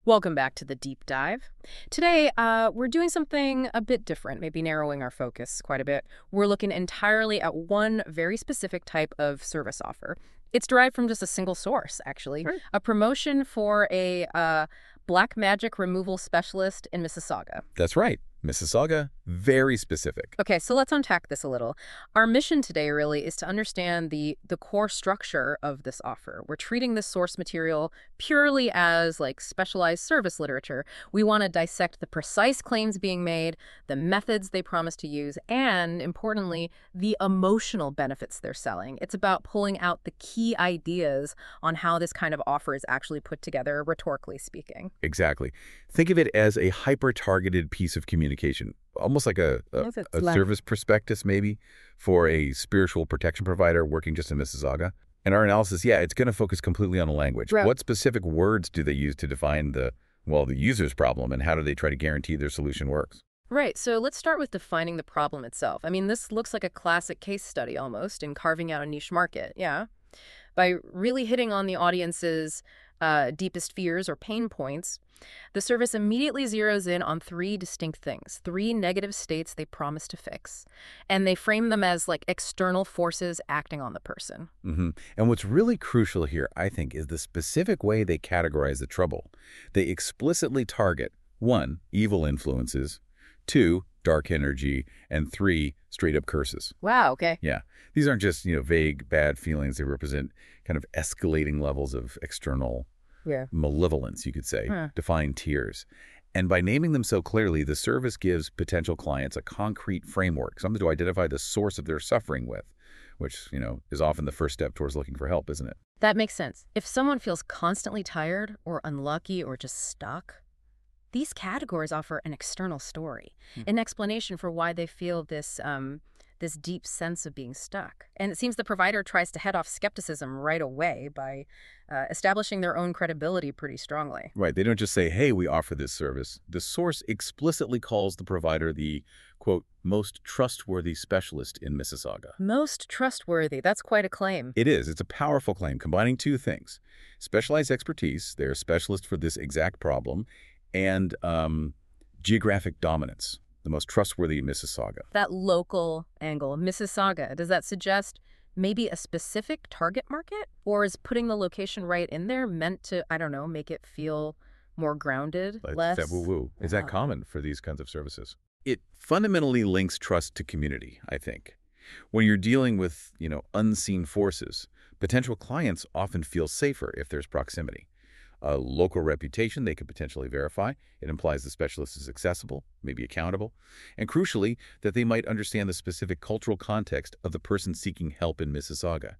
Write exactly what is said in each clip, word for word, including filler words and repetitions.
Welcome back to the deep dive. Today, uh, we're doing something a bit different, maybe narrowing our focus quite a bit. We're looking entirely at one very specific type of service offer. It's derived from just a single source, actually. Sure. A promotion for a uh, black magic removal specialist in Mississauga. That's right. Mississauga, very specific. Okay, so let's unpack this a little. Our mission today really is to understand the the core structure of this offer. We're treating this source material purely as like specialized service literature. We want to dissect the precise claims being made, the methods they promise to use, and importantly, the emotional benefits they're selling. It's about pulling out the key ideas on how this kind of offer is actually put together, rhetorically speaking. Exactly. Think of it as a hyper-targeted piece of communication, almost like a, a, Yes, it's a like- service prospectus maybe for a spiritual protection provider working just in Mississauga. And our analysis, yeah, it's going to focus completely on the language. Right. What specific words do they use to define the, well, the user's problem, and how do they try to guarantee their solution works? Right, so let's start with defining the problem itself. I mean, this looks like a classic case study almost in carving out a niche market, yeah? By really hitting on the audience's uh, deepest fears or pain points, the service immediately zeroes in on three distinct things, three negative states they promise to fix. And they frame them as like external forces acting on the person. hmm And what's really crucial here, I think, is the specific way they categorize the trouble. They explicitly target, one, evil influences, two, dark energy, and three, straight-up curses. Wow, okay. Yeah. These aren't just, you know, vague, bad feelings. They represent kind of escalating levels of external Yeah. malevolence, you could say, Huh. defying tiers. And by naming them so clearly, the service gives potential clients a concrete framework, something to identify the source of their suffering with, which, you know, is often the first step towards looking for help, isn't it? That makes sense. If someone feels constantly tired or unlucky or just stuck, these categories offer an external story, Hmm. an explanation for why they feel this um, this deep sense of being stuck. And it seems the provider tries to head off skepticism right away by uh, establishing their own credibility pretty strongly. Right. They don't just say, hey, we offer this service. The source explicitly calls the provider the, quote, most trustworthy specialist in Mississauga. Most trustworthy. That's quite a claim. It is. It's a powerful claim combining two things. Specialized expertise, they're a specialist for this exact problem, and um, geographic dominance, the most trustworthy in Mississauga. That local angle, Mississauga, does that suggest maybe a specific target market? Or is putting the location right in there meant to, I don't know, make it feel more grounded, Like less? that woo-woo. Is that Wow. common for these kinds of services? It fundamentally links trust to community, I think. When you're dealing with, you know, unseen forces, potential clients often feel safer if there's proximity. A local reputation they could potentially verify. It implies the specialist is accessible, maybe accountable, and crucially, that they might understand the specific cultural context of the person seeking help in Mississauga.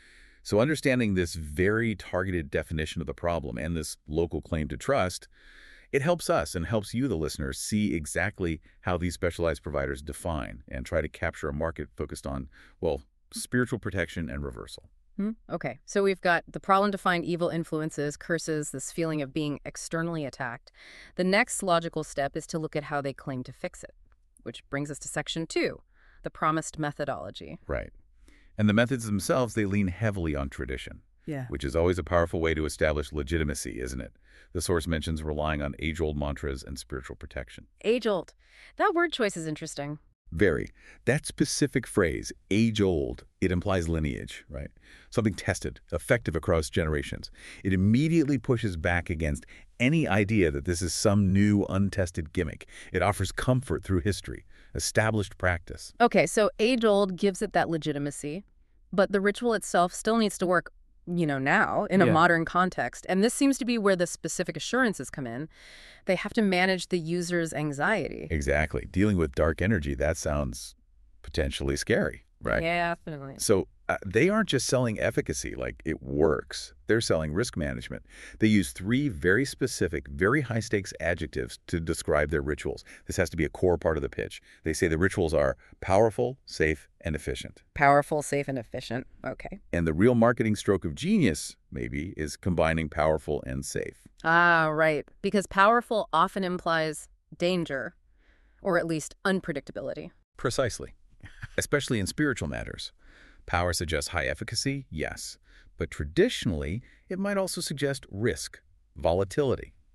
So understanding this very targeted definition of the problem and this local claim to trust, it helps us and helps you, the listener, see exactly how these specialized providers define and try to capture a market focused on, well, spiritual protection and reversal. Hmm? Okay, so we've got the problem to find evil influences, curses, this feeling of being externally attacked. The next logical step is to look at how they claim to fix it, which brings us to section two, the promised methodology. Right. And the methods themselves, they lean heavily on tradition, Yeah. which is always a powerful way to establish legitimacy, isn't it? The source mentions relying on age-old mantras and spiritual protection. Age-old. That word choice is interesting. Very. That specific phrase, age-old, it implies lineage, right? Something tested, effective across generations. It immediately pushes back against any idea that this is some new, untested gimmick. It offers comfort through history, established practice. Okay, so age-old gives it that legitimacy, but the ritual itself still needs to work, you know, now in a Yeah. modern context. And this seems to be where the specific assurances come in. They have to manage the user's anxiety. Exactly. Dealing with dark energy, that sounds potentially scary, right? Yeah, definitely. So uh, they aren't just selling efficacy, like it works. They're selling risk management. They use three very specific, very high-stakes adjectives to describe their rituals. This has to be a core part of the pitch. They say the rituals are powerful, safe, and efficient. Powerful, safe, and efficient. Okay. And the real marketing stroke of genius, maybe, is combining powerful and safe. Ah, right. Because powerful often implies danger, or at least unpredictability. Precisely. Especially in spiritual matters. Power suggests high efficacy, yes. But traditionally, it might also suggest risk, volatility.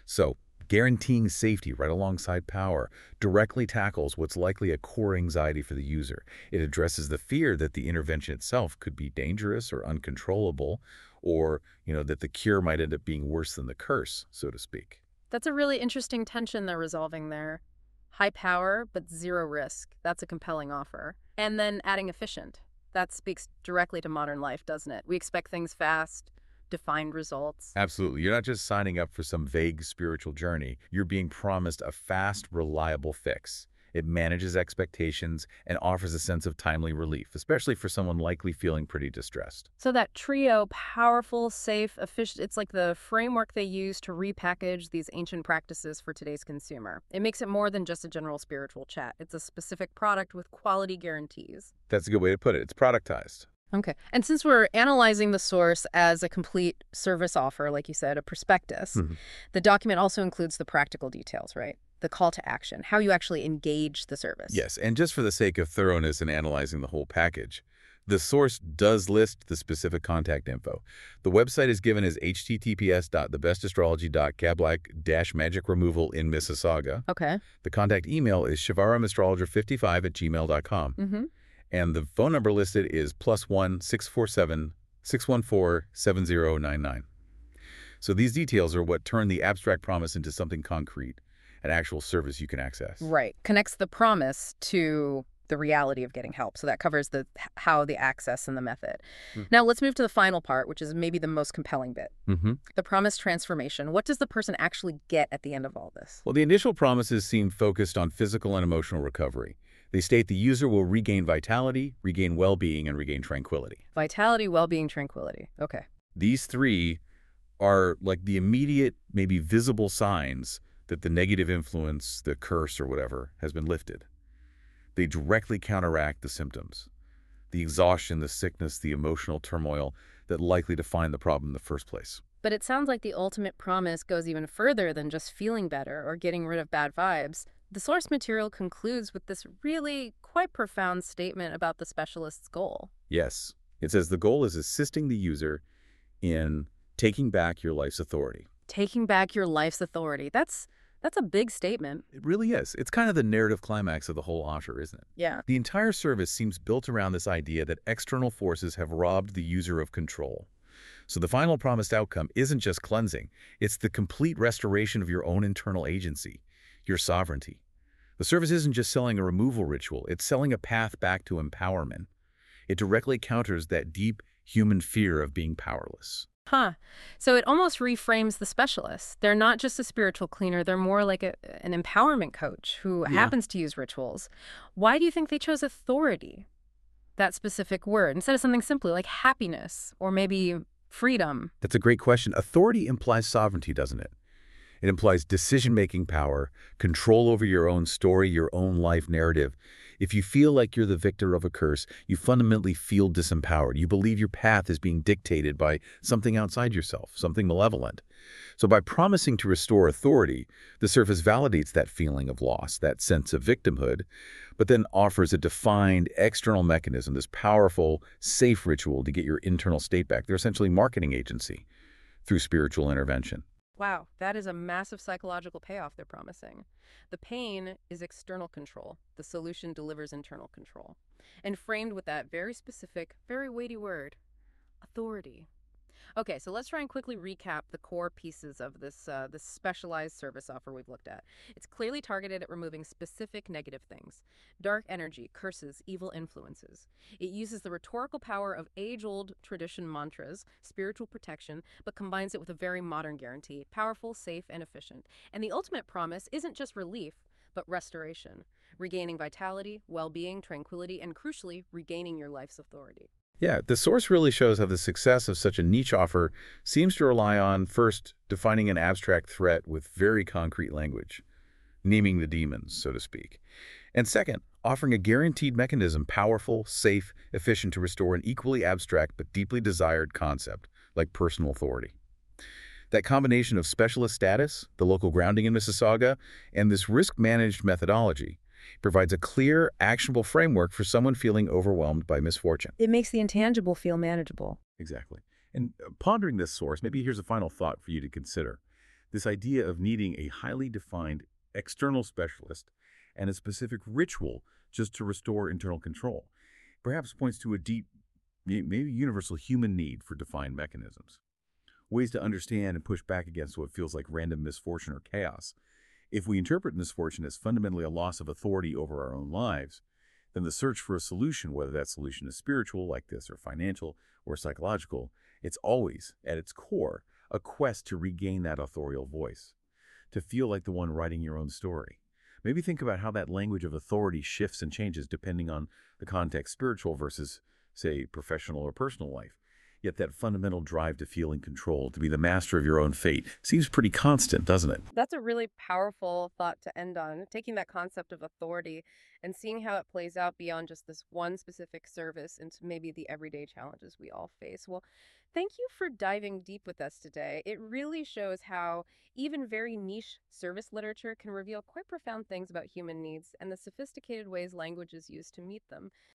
So, guaranteeing safety right alongside power directly tackles what's likely a core anxiety for the user. It addresses the fear that the intervention itself could be dangerous or uncontrollable, or, you know, that the cure might end up being worse than the curse, so to speak. That's a really interesting tension they're resolving there. High power, but zero risk. That's a compelling offer. And then adding efficient. That speaks directly to modern life, doesn't it? We expect things fast, defined results. Absolutely. You're not just signing up for some vague spiritual journey. You're being promised a fast, reliable fix. It manages expectations and offers a sense of timely relief, especially for someone likely feeling pretty distressed. So that trio, powerful, safe, efficient, it's like the framework they use to repackage these ancient practices for today's consumer. It makes it more than just a general spiritual chat. It's a specific product with quality guarantees. That's a good way to put it. It's productized. Okay. And since we're analyzing the source as a complete service offer, like you said, a prospectus, Mhm. the document also includes the practical details, right? The call to action, how you actually engage the service. Yes, and just for the sake of thoroughness in analyzing the whole package, the source does list the specific contact info. The website is given as h t t p s dot the best astrology dot cablac dash magic removal in Mississauga. Okay. The contact email is shivaram astrologer fifty-five at gmail dot com. Mm-hmm. And the phone number listed is plus one six four seven six one four seven zero nine nine. So these details are what turn the abstract promise into something concrete, an actual service you can access. Right. Connects the promise to the reality of getting help. So that covers the how, the access, and the method. Mm. Now let's move to the final part, which is maybe the most compelling bit. Mm-hmm. The promise transformation. What does the person actually get at the end of all this? Well, the initial promises seem focused on physical and emotional recovery. They state the user will regain vitality, regain well-being, and regain tranquility. Vitality, well-being, tranquility. Okay. These three are like the immediate, maybe visible signs that the negative influence, the curse or whatever, has been lifted. They directly counteract the symptoms, the exhaustion, the sickness, the emotional turmoil that likely define the problem in the first place. But it sounds like the ultimate promise goes even further than just feeling better or getting rid of bad vibes. The source material concludes with this really quite profound statement about the specialist's goal. Yes, it says the goal is assisting the user in taking back your life's authority. Taking back your life's authority. That's that's a big statement. It really is. It's kind of the narrative climax of the whole offer, isn't it? Yeah. The entire service seems built around this idea that external forces have robbed the user of control. So the final promised outcome isn't just cleansing. It's the complete restoration of your own internal agency, your sovereignty. The service isn't just selling a removal ritual. It's selling a path back to empowerment. It directly counters that deep human fear of being powerless. Huh. So it almost reframes the specialists. They're not just a spiritual cleaner. They're more like a, an empowerment coach who Yeah. happens to use rituals. Why do you think they chose authority, that specific word, instead of something simply like happiness or maybe freedom? That's a great question. Authority implies sovereignty, doesn't it? It implies decision-making power, control over your own story, your own life narrative. If you feel like you're the victor of a curse, you fundamentally feel disempowered. You believe your path is being dictated by something outside yourself, something malevolent. So by promising to restore authority, the service validates that feeling of loss, that sense of victimhood, but then offers a defined external mechanism, this powerful, safe ritual to get your internal state back. They're essentially marketing agency through spiritual intervention. Wow, that is a massive psychological payoff they're promising. The pain is external control. The solution delivers internal control. And framed with that very specific, very weighty word, authority. Okay, so let's try and quickly recap the core pieces of this uh, this specialized service offer we've looked at. It's clearly targeted at removing specific negative things: dark energy, curses, evil influences. It uses the rhetorical power of age-old tradition mantras, spiritual protection, but combines it with a very modern guarantee: powerful, safe, and efficient. And the ultimate promise isn't just relief, but restoration, regaining vitality, well-being, tranquility, and crucially, regaining your life's authority. Yeah, the source really shows how the success of such a niche offer seems to rely on, first, defining an abstract threat with very concrete language, naming the demons, so to speak. And second, offering a guaranteed mechanism, powerful, safe, efficient to restore an equally abstract but deeply desired concept, like personal authority. That combination of specialist status, the local grounding in Mississauga, and this risk-managed methodology provides a clear, actionable framework for someone feeling overwhelmed by misfortune. It makes the intangible feel manageable. Exactly. And uh, pondering this source, maybe here's a final thought for you to consider. This idea of needing a highly defined external specialist and a specific ritual just to restore internal control perhaps points to a deep, may- maybe universal human need for defined mechanisms. Ways to understand and push back against what feels like random misfortune or chaos. If we interpret misfortune as fundamentally a loss of authority over our own lives, then the search for a solution, whether that solution is spiritual like this or financial or psychological, it's always, at its core, a quest to regain that authorial voice, to feel like the one writing your own story. Maybe think about how that language of authority shifts and changes depending on the context, spiritual versus, say, professional or personal life. Yet that fundamental drive to feel in control, to be the master of your own fate, seems pretty constant, doesn't it? That's a really powerful thought to end on, taking that concept of authority and seeing how it plays out beyond just this one specific service into maybe the everyday challenges we all face. Well, thank you for diving deep with us today. It really shows how even very niche service literature can reveal quite profound things about human needs and the sophisticated ways language is used to meet them.